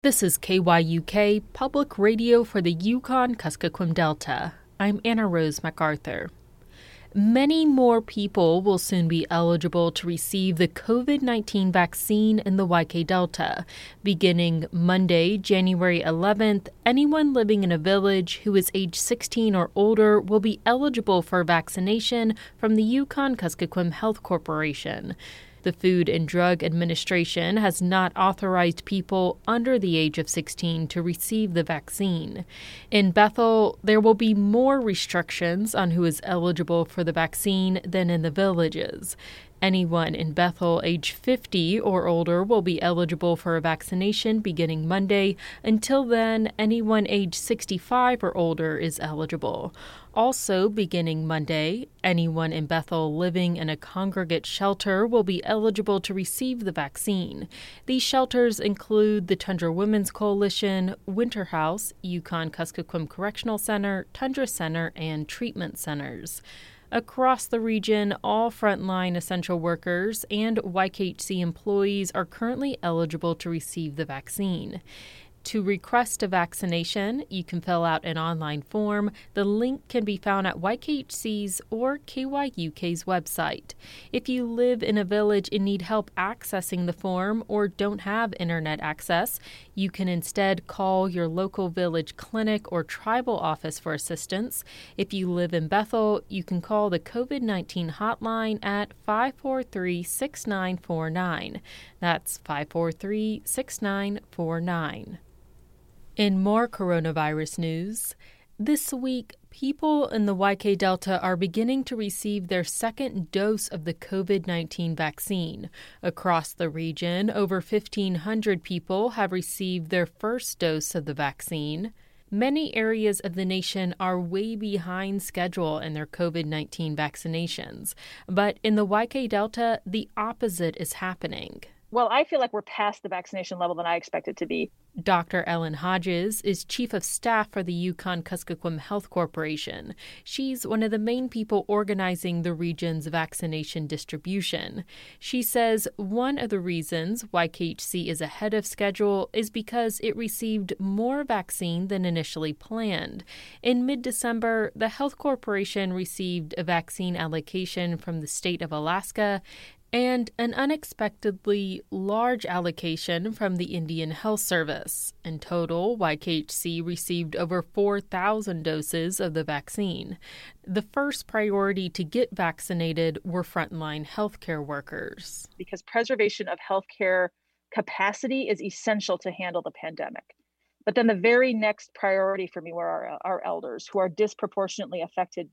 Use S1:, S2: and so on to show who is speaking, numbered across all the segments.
S1: This is KYUK, public radio for the Yukon-Kuskokwim Delta. I'm Anna Rose MacArthur. Many more people will soon be eligible to receive the COVID-19 vaccine in the YK Delta. Beginning Monday, January 11th, anyone living in a village who is age 16 or older will be eligible for vaccination from the Yukon-Kuskokwim Health Corporation. The Food and Drug Administration has not authorized people under the age of 16 to receive the vaccine. In Bethel, there will be more restrictions on who is eligible for the vaccine than in the villages. Anyone in Bethel age 50 or older will be eligible for a vaccination beginning Monday. Until then, anyone age 65 or older is eligible. Also, beginning Monday, anyone in Bethel living in a congregate shelter will be eligible to receive the vaccine. These shelters include the Tundra Women's Coalition, Winter House, Yukon-Kuskokwim Correctional Center, Tundra Center, and treatment centers. Across the region, all frontline essential workers and YKHC employees are currently eligible to receive the vaccine. To request a vaccination, you can fill out an online form. The link can be found at YKHC's or KYUK's website. If you live in a village and need help accessing the form or don't have internet access, you can instead call your local village clinic or tribal office for assistance. If you live in Bethel, you can call the COVID-19 hotline at 543-6949. That's 543-6949. In more coronavirus news, this week, people in the YK Delta are beginning to receive their second dose of the COVID-19 vaccine. Across the region, over 1,500 people have received their first dose of the vaccine. Many areas of the nation are way behind schedule in their COVID-19 vaccinations, but in the YK Delta, the opposite is happening.
S2: Well, I feel like we're past the vaccination level that I expect it to be.
S1: Dr. Ellen Hodges is Chief of Staff for the Yukon-Kuskokwim Health Corporation. She's one of the main people organizing the region's vaccination distribution. She says one of the reasons YKHC is ahead of schedule is because it received more vaccine than initially planned. In mid-December, the Health Corporation received a vaccine allocation from the state of Alaska and an unexpectedly large allocation from the Indian Health Service. In total, YKHC received over 4,000 doses of the vaccine. The first priority to get vaccinated were frontline healthcare workers.
S2: Because preservation of healthcare capacity is essential to handle the pandemic. But then the very next priority for me were our elders, who are disproportionately affected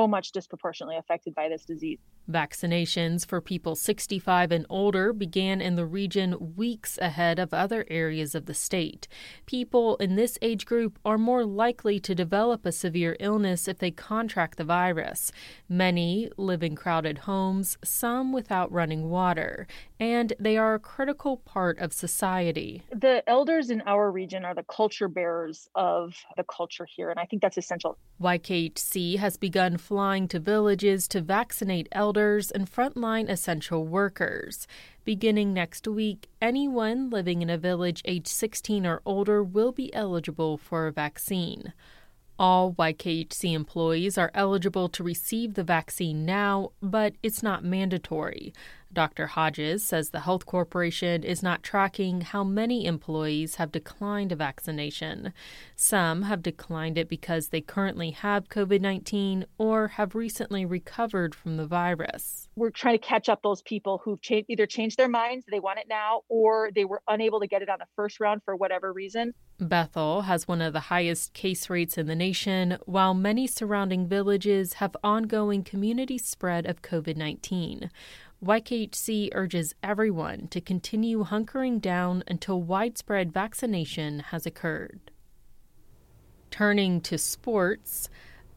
S2: by this disease.
S1: Vaccinations for people 65 and older began in the region weeks ahead of other areas of the state. People in this age group are more likely to develop a severe illness if they contract the virus. Many live in crowded homes, some without running water, and they are a critical part of society.
S2: The elders in our region are the culture bearers of the culture here, and I think that's essential.
S1: YKHC has begun flying to villages to vaccinate elders and frontline essential workers. Beginning next week, anyone living in a village age 16 or older will be eligible for a vaccine. All YKHC employees are eligible to receive the vaccine now, but it's not mandatory. Dr. Hodges says the health corporation is not tracking how many employees have declined a vaccination. Some have declined it because they currently have COVID-19 or have recently recovered from the virus.
S2: We're trying to catch up those people who've either changed their minds, they want it now, or they were unable to get it on the first round for whatever reason.
S1: Bethel has one of the highest case rates in the nation, while many surrounding villages have ongoing community spread of COVID-19. YKHC urges everyone to continue hunkering down until widespread vaccination has occurred. Turning to sports,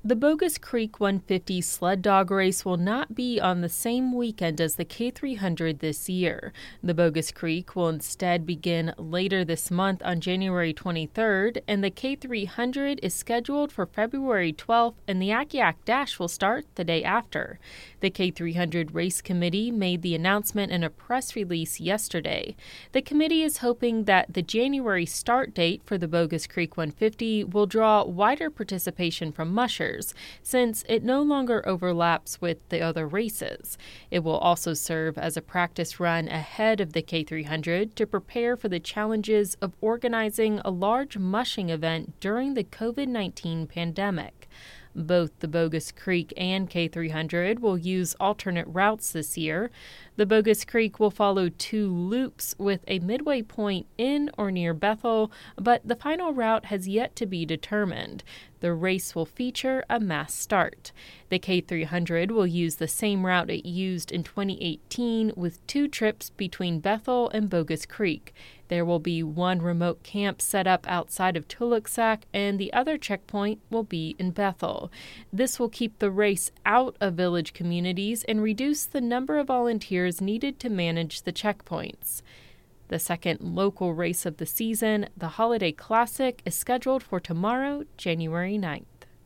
S1: The Bogus Creek 150 sled dog race will not be on the same weekend as the K300 this year. The Bogus Creek will instead begin later this month on January 23rd, and the K300 is scheduled for February 12th, and the Akiak Dash will start the day after. The K300 Race Committee made the announcement in a press release yesterday. The committee is hoping that the January start date for the Bogus Creek 150 will draw wider participation from mushers, since it no longer overlaps with the other races. It will also serve as a practice run ahead of the K300 to prepare for the challenges of organizing a large mushing event during the COVID-19 pandemic. Both the Bogus Creek and K300 will use alternate routes this year. The Bogus Creek will follow 2 loops with a midway point in or near Bethel, but the final route has yet to be determined. The race will feature a mass start. The K300 will use the same route it used in 2018 with 2 trips between Bethel and Bogus Creek. There will be 1 remote camp set up outside of Tuluksak, and the other checkpoint will be in Bethel. This will keep the race out of village communities and reduce the number of volunteers needed to manage the checkpoints. The second local race of the season, the Holiday Classic, is scheduled for tomorrow, January 9th.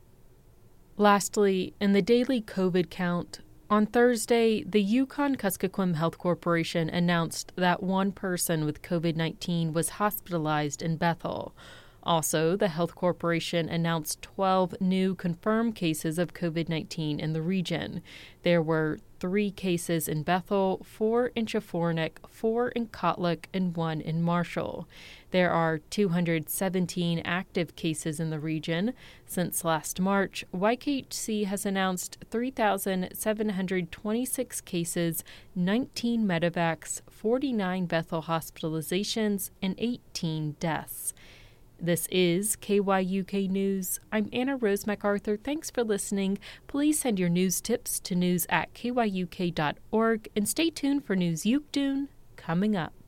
S1: Lastly, in the daily COVID count, on Thursday, the Yukon-Kuskokwim Health Corporation announced that 1 person with COVID-19 was hospitalized in Bethel. Also, the health corporation announced 12 new confirmed cases of COVID-19 in the region. There were 3 cases in Bethel, 4 in Chafornik, 4 in Kotlik, and 1 in Marshall. There are 217 active cases in the region. Since last March, YKHC has announced 3,726 cases, 19 medevacs, 49 Bethel hospitalizations, and 18 deaths. This is KYUK News. I'm Anna Rose MacArthur. Thanks for listening. Please send your news tips to news@kyuk.org and stay tuned for News Yukdun coming up.